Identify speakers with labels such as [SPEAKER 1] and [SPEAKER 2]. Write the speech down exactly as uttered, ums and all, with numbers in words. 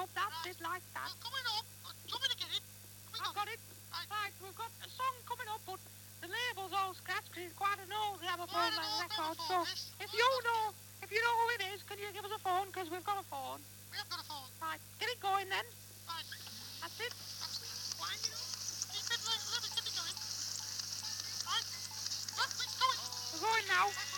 [SPEAKER 1] up, that's
[SPEAKER 2] Right.
[SPEAKER 1] it, like that.
[SPEAKER 2] Well, coming up. Uh, do you want me to get it? We
[SPEAKER 1] I've got it.
[SPEAKER 2] Right.
[SPEAKER 1] Right, we've got a song coming up, but the label's all scratched because it's quite an old gramophone
[SPEAKER 2] Quite an
[SPEAKER 1] like
[SPEAKER 2] old
[SPEAKER 1] record.
[SPEAKER 2] gramophone,
[SPEAKER 1] So
[SPEAKER 2] this.
[SPEAKER 1] if
[SPEAKER 2] Well,
[SPEAKER 1] you
[SPEAKER 2] that's
[SPEAKER 1] know, if you know who it is, can you give us a phone? Because we've got a phone.
[SPEAKER 2] We have got a phone.
[SPEAKER 1] Right, get it going then.
[SPEAKER 2] Right.
[SPEAKER 1] That's it.
[SPEAKER 2] That's wind it up. Keep it like, let me get it going. Right. Well, it's going.
[SPEAKER 1] We're going now.